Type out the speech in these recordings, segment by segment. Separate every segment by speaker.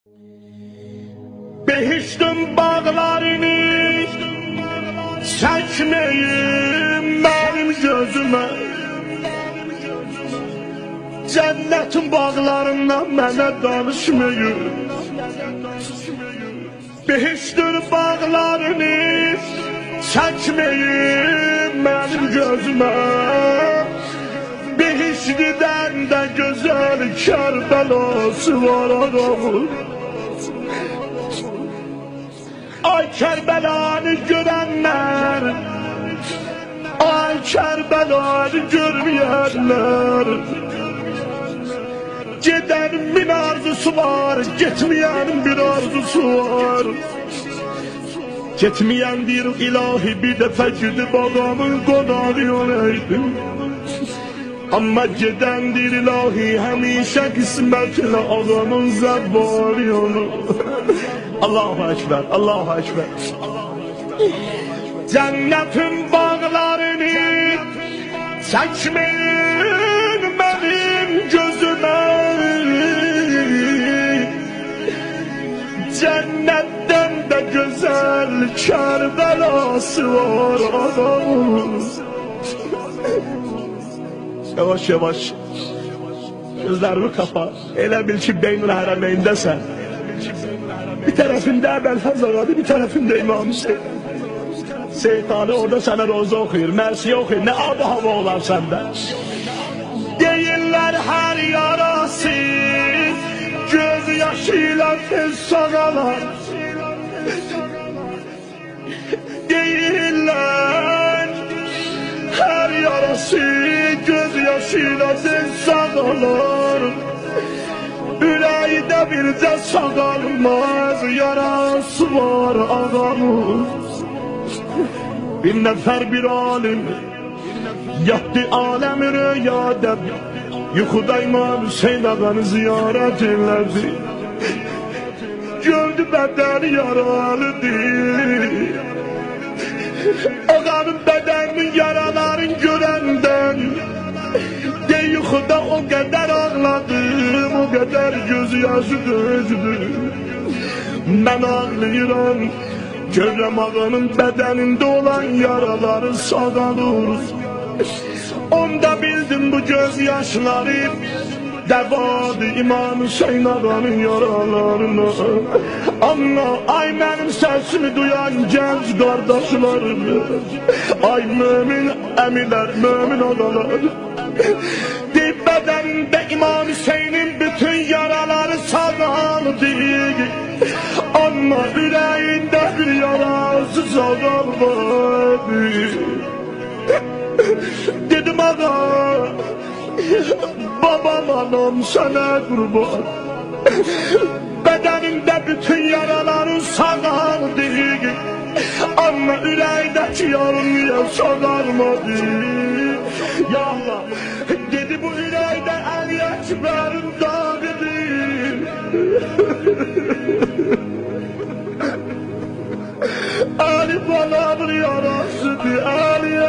Speaker 1: Behiştin bağlarını çekmeyin benim gözüme. Cennetin bağlarından mənə danışmayın. Behiştin bağlarını çekmeyin benim gözüme. Behiştiden de güzel Kerbelası var adamın. Ay Kerbelanı görenler, ay Kerbelanı görmeyenler. Gidenin bir arzusu var, gitmeyenin bir arzusu var. Gitmeyen bir ilahi bir defa gidip adamın konağı olaydı. Ama gidendir ilahi hemişe kısmetle adamın zevali onu. Allahu Ekber, Allahu Ekber. Cennetin bağlarını çekmeyin benim gözüme. Cennetten de güzel Kerbelası var adamın. Yavaş yavaş gözlerimi kapa. Elə bil ki Beynul Hərəmeyndəsən. Bir tarafında Belfaz ağadı, bir tarafında İmam Hüseyin. Şeytanı orada sana roza okuyur, mersiye okuyur. Ne adı hava olar sende. Deyirler her yarası göz yaşıyla tez sağalar. Deyirler her yarası göz yaşıyla tez sağalar. Ürəydə bircə sağalmaz yarası var adamın. Bir nəfər bir alim yatdı aləmi rüyada. Yuxuda İmam Hüseyin ağanı ziyarət elədi. Gördü bədəni yaralıdır. Ağanın bədəninin yaralarını görəndən yuxuda o kadar ağladım, o kadar göz yaşı dözdüm. Ben ağlayıram, görürüm ağanın bedeninde olan yaraları sağalır. Onda bildim bu göz yaşları devadı İmam Hüseyin ağanın yaralarına. Ama ay benim sesimi duyan genç kardeşlerim, ay mümin emiler, mümin ağalar. Bedeninde İmam Hüseyin'in bütün yaraları sağaldı. Ama yüreğinde bir yarası sağalmadı. Dedim ağa, babam anam sana kurban. Bedeninde bütün yaraları sağaldı. Ama yüreğindeki yarım niye sağalmadı? Ya Allah, dedi bu yüreğde El Ekber'in dağıdır. Ali balamın yarasıdır, Ali.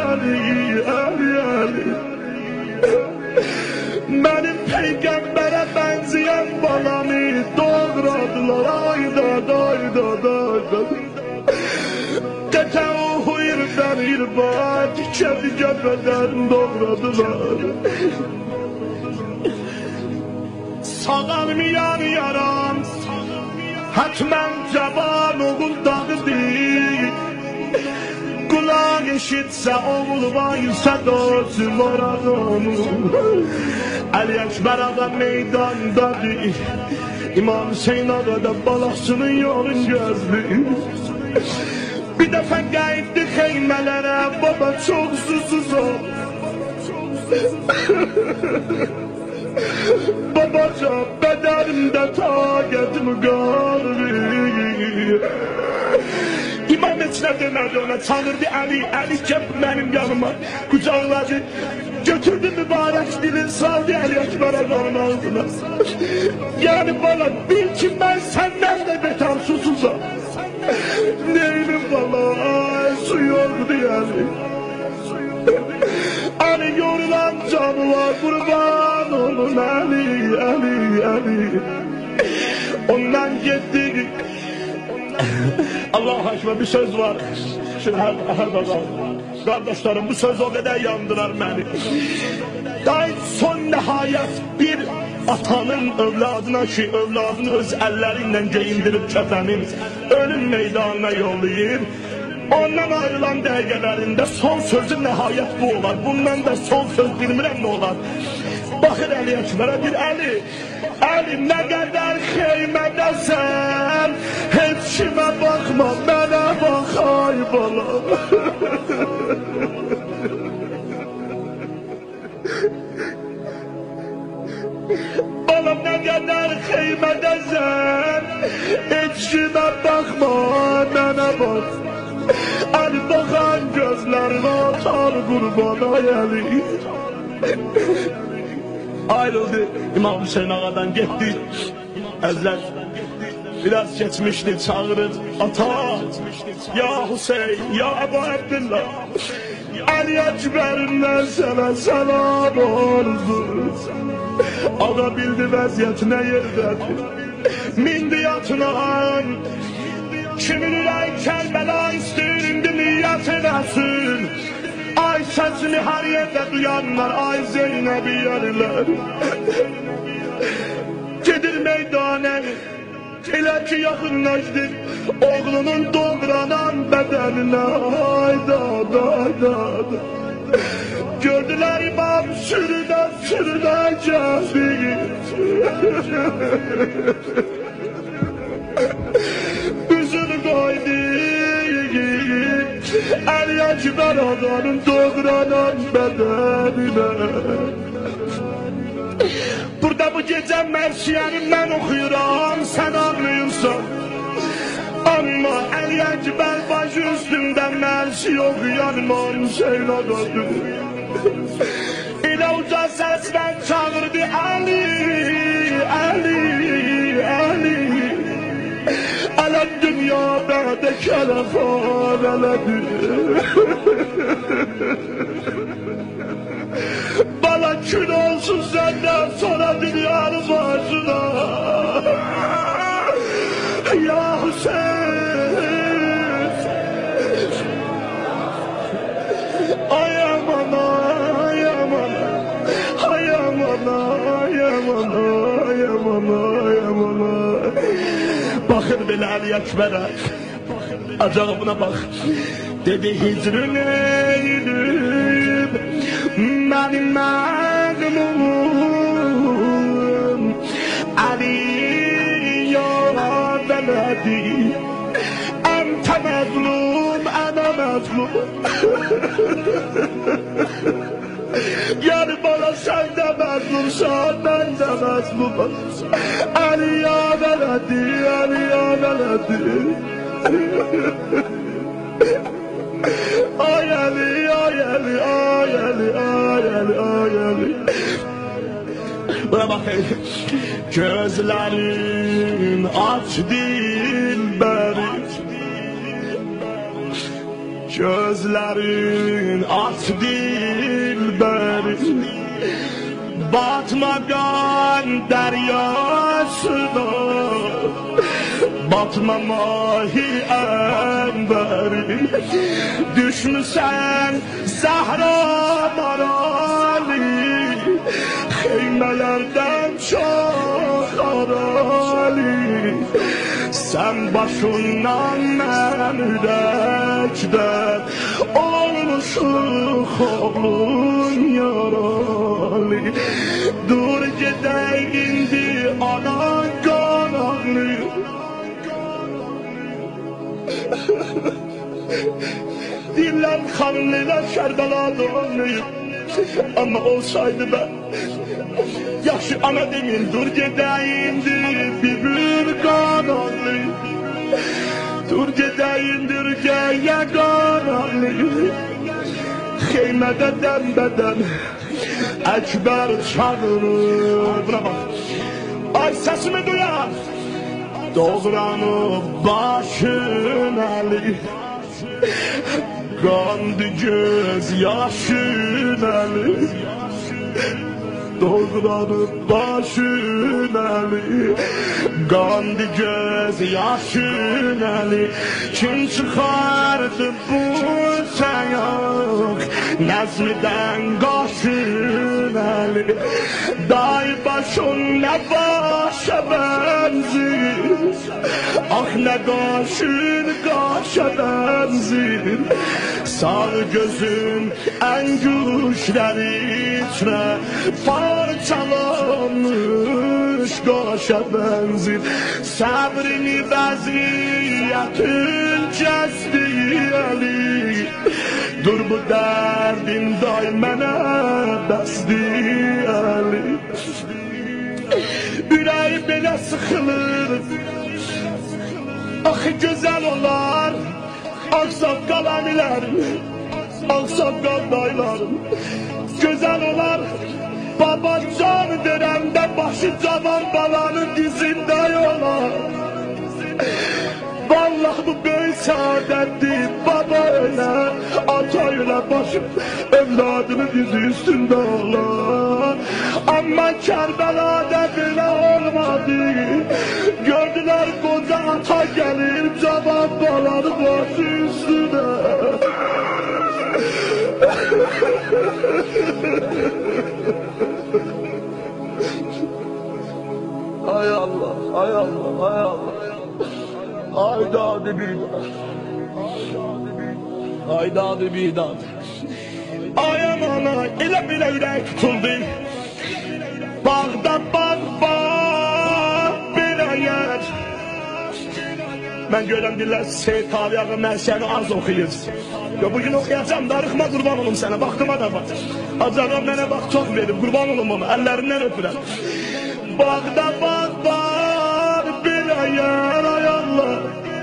Speaker 1: Benim peygambere benzeyen balamı doğradılar, ayda. Deteu irden irbat, kendi cepheden doğradılar. Sağalmayan yaram, hatmen cavan oğul dağıdır. Kulak eşitse oğul vaysa dözü var adamım. Ali Ekber ağa meydandadır. İmam Hüseyin ağa da balasının yolun gözlü. Bir defa geldi heymelere, baba çok susuz ol. Babacan bedenimde taketim kaldı. İmam içine demedi ona, çağırdı Ali gel benim yanıma. Kucağladı, götürdü mübarek dilin, saldı Ali Ekber ağanın ağzına. Yani bana bil ki ben senden de beter susuzum. Neyim bana su yoktu yani. Ali yorulan canı var kurban olun Ali. Onlar yanından gitti. Allah'a ekber, bir söz var. Şimdi her baba. Kardeşlerim, bu söz o kadar yandırar beni. Daha son nihayet bir atanın evladına ki evladını öz elleriyle giyindirip kefenin ölüm meydanına yollayır. Ondan ayrılan dəqiqələrində son sözü nihayet bu olar. Bundan da son söz bilmirəm nə olar. Baxır Əli Əkbərə bir Əli, Əli nə qədər xeymədəsən, heç kimə baxma, mənə bax ay balam. Balam nə qədər xeymədəsən, heç kimə baxma, mənə bax. Əli baxan gözlərinə atar qurban ay Əli. Ayrıldı İmam Hüseyin ağadan gitti. Əzlər biraz geçmişti, çağırır ata. Ya Hüseyin, ya Ebu Abdullah, Əli Əkbərindən sənə səlam olsun. Ağa bildi vəziyyət nə yerdədir. Mindi yatınan, kimin ürək Kərbəla istəyir, indi niyyət edəsin. Ay səsini hər yerdə duyanlar, ay Zeynəbi yerlər. Gedir meydana, elə ki yaxınlaşdır oğlunun doğranan bədəninə. Hayda, hayda. Gördülər İmam sürüdə gəldi. Üzünü koydu Əli Əkbər ağanın doğranan bədəninə. Burada bu gecə mərsiyəni mən oxuyuram, sən anlayırsan. Amma Əli Əkbər başı üstündə mərsi oxuyan İmam Hüseyin ağadır. Elə uca səslə çağırdı Əli, Əli, Əli. Alem dünya bende kelefan eledi. Bana kül olsun senden sonra dünyanın başına. Ya Hüseyin. Ay aman, ay aman, ay aman, ay aman, ay aman, ay aman. Bakır belə Əli Əkbərə, acabına bax. Dedi hicrin eylüm, mənim məğlumum. Əli ya vələdi, əntə məzlum, ənə məzlum. Yani bana sen de məzlumsan, ben de məzlumam. Əli ya vələdi, Əli ya vələdi. Ay Əli, ay Əli, ay Əli, ay Əli, ay Əli. Buna bakayım. Gözlerin aç dilberi, gözlerin aç dilberi, batmagan deryasına, batma mahi enberi. Düşmüşsen Zahra marali, xeymələrdən çox arali. Sen başından mən ürəkdən olmuşuq oğlun yaralı. Dur gedək indi anan qanaqlı. Dillər xanımlılar Kərbəlalı olmayıb. Ama olsaydı ben yaxşı ana demin, dur gedəyindi bir qanaqlı. Dur gedəyindir gəyə qanaqlı. Xeymədə dəmbədən Əkbər çağırır. Buna bax, ay səsimi duyan, doğranıb başın Əli. Qandı göz yaşın Əli. doğranıp başın eli, qandı göz yaşın eli. Kim çıkardı bu sayaq nəzmidən qaşın eli? Day başın nə başa benzir, ah nə qaşın qaşa benzir. Sağ gözün en güçleri içine parçalanmış qaşa benzir. Sabrini vəziyyətin kəsdi eli, dur bu dərdin day mənə bəsdi eli. Ürəyi belə sıxılır, axı gözəl olar ağsaqqal əmilərim, ağsaqqal dayılarım. Gözəl olar baba can verəndə başı cavan balanın dizində olar. Vallahi bu böyük saadettir, baba öyle, ata öyle, başım evladının dizi üstünde olar. Ama Kerbela'da böyle olmadı. Gördüler koca ata gelir, cavan balanı başı üstüne. Ay Allah, ay Allah, ay Allah. Aydadı bidat, aydadı bidat. Ay aman ay, elə belə ürək tutuldu. Bağda bağ var, belə yer. Mən görəm dilər, Seyid Tabi ağa məşəni az oxuyur. Bugün oxuyacam, darıxma qurban olum sənə, vaxtıma da var. Acağım mənə vaxt çox verib, qurban olum onu, əllərindən öpürəm. Bağda bağ var, belə yer, ay Allah.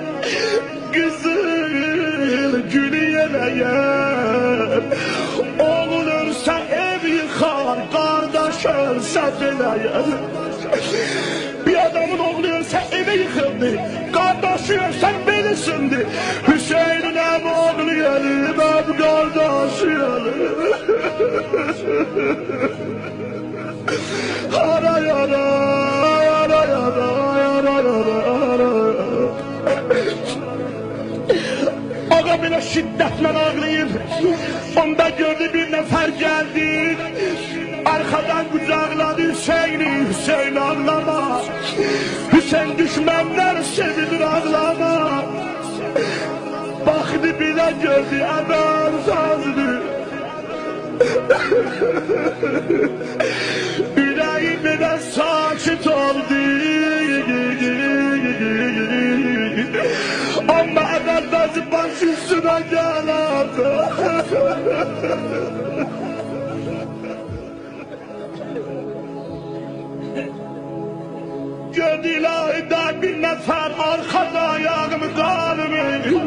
Speaker 1: Güzel gülü yeleyer, oğul ölse ev yıkar, kardeş ölse belə yer. Bir adamın oğlu ölse evi yıkıldı, kardeşi ölse belisindi. Hüseyin'in hem oğlu gelir, hem kardeşi gelir. Ara yara, ara yara, ara yara. Ağa belə şiddətlə ağlayır. Onda gördü bir nəfər gəldi, arxadan qucaqladı Hüseyni. Hüseyin ağlama, Hüseyin düşmənlər sevilir ağlama. Baxdı bilə gördü əməl sazdı. Ürəyi belə sakit oldu. Ama evvelbezi baş üstüne geladı. Gördüler da bir nefer arkada ayağımı kalımı.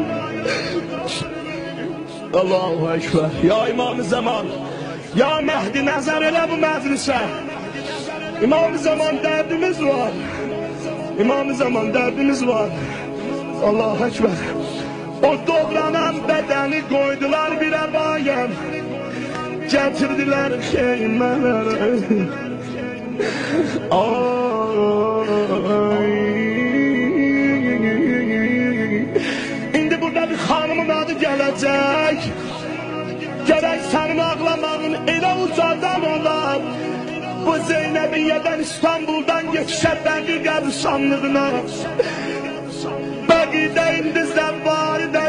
Speaker 1: Allahu Ekber. Ya İmam-ı Zaman, ya Mehdi nəzər elə bu məclisə. İmam-ı Zaman dərdimiz var. İmam-ı Zaman dərdimiz var. Allahu Ekber. O doğranan bedeni koydular bir ebayen, getirdiler xeymelere. İndi burada bir hanımın adı gelecek. Gerek senin ağlamağın elə ucadan olar. Bu Zeynəbiyyədən İstanbul'dan geçişə Bəqi qəbristanlığına. Bəqidə indi zəvvarı da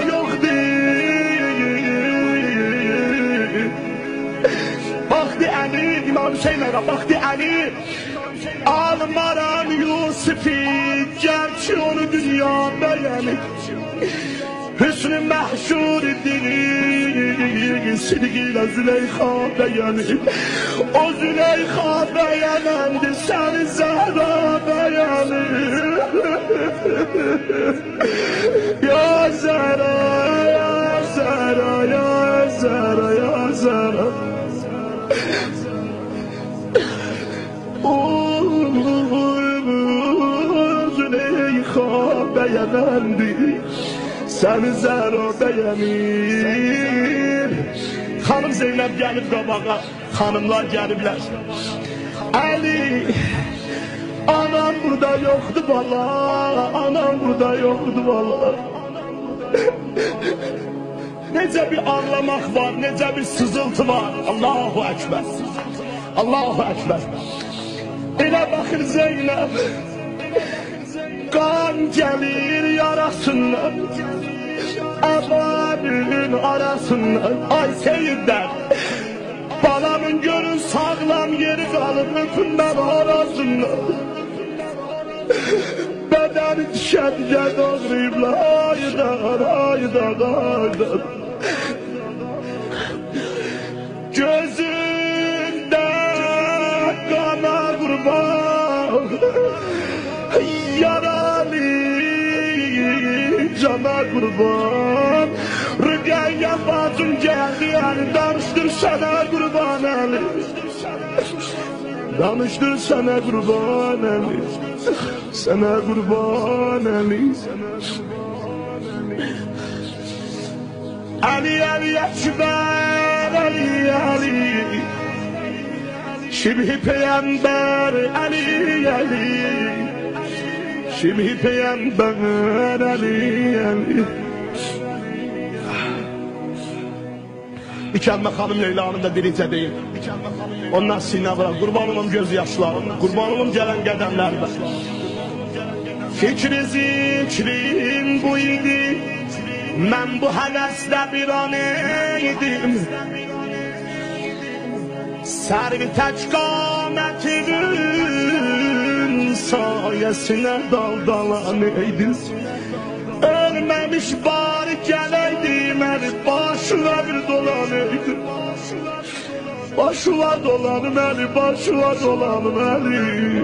Speaker 1: yoxdur. Baxdı Əli, İmam Hüseyin ağa, baxdı Əli. Almaram Yusufi, gerçi onu dünya beğenir. Hüsnü məhşur idir, sidqiyle Züleyxa beğenir. O Züleyxa beğenendir, səni Zəhra beğenir. Ya Zəhra, ya Zəhra, ya Zəhra, ya Zəhra. Züleyxa beğenendir, səni Zəhra beğenir. Xanım Zeynəb gəlib qabağa, xanımlar gəliblər. Ali, anam burada yoktu valla, anam burada yoktu valla. Nece bir ağlamak var, nece bir sızıltı var. Allahu Ekber, Allahu Ekber. Elə bakır Zeynep, kan gelir yarasından, amanın arasından. Ay seyirler, balamın gönül sağlam yeri kalıp öpünden arasından. Bedeni düşerce doğrayıplar, haydan, haydan, haydan. Gözünde kana kurban, yaralı cana kurban. Rügâya bacım geldi yani, danıştır sana kurban Ali. Danıştır sana kurban Ali, sana kurban Ali. Ali Ali Ekber, Ali Ali, Şibhi Peygamber Ali Ali, Şibhi Peygamber Ali Ali. İkəlmə xanım Leyla'nın da biricə deyil. Ondan sinə bırak, qurban olum göz yaşlarına, qurban olum gələn qədəmlərdə. Fikri zikrim bu idi, mən bu həvəsdə bir an idim. Sərvi tək qamətinin sayəsinə daldalan idim. Ölmemiş bari gələydim, əli başına bir dolanıydım. Başına dolanım əli, başına dolanım əli.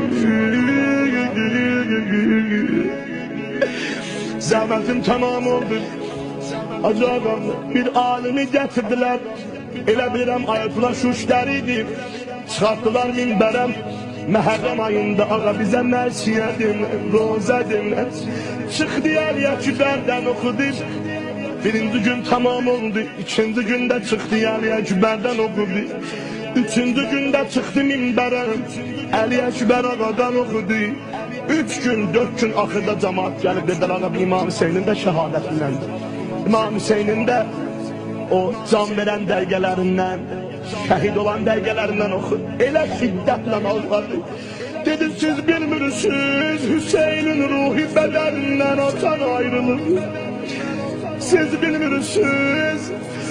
Speaker 1: Zəhmətim tamam oldu. Acaba bir alimi gətirdilər. Elə bilirəm Ayətullah Şuşdəri idi. Çıxartdılar minbərəm. Məhərrəm ayında ağa bizə mərsiyə demlər, rozə demlər. Çıxdı Əliyə Ekberdən oxudu. Birinci gün tamam oldu, ikinci gündə çıxdı Əliyə Ekberdən oxudu. Üçüncü gündə çıxdı minbərə, Əliyə Ekber ağadan oxudu. 3 gün, 4 gün axırda cemaat gəlib dedilər, ağa İmam Hüseynin də şəhadətləndir. İmam Hüseynin də o can verən dəqiqələrindən, şəhid olan dəqiqələrindən oxu. Elə şiddətlə ağladı. Dedi, siz bilmirsiniz, Hüseynin ruhi bədənindən atan ayrılır. Siz bilmirsiniz.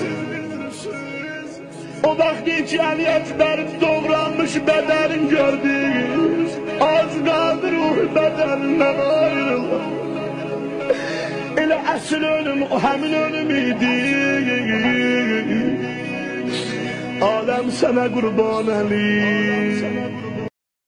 Speaker 1: O vaxt ki Ali Ekber'in doğranmış bədənin gördük. Az qaldı ruhi bədənindən ayrılır. Elə əsl ölüm o həmin ölüm idi. Aləm sənə qurban Ali.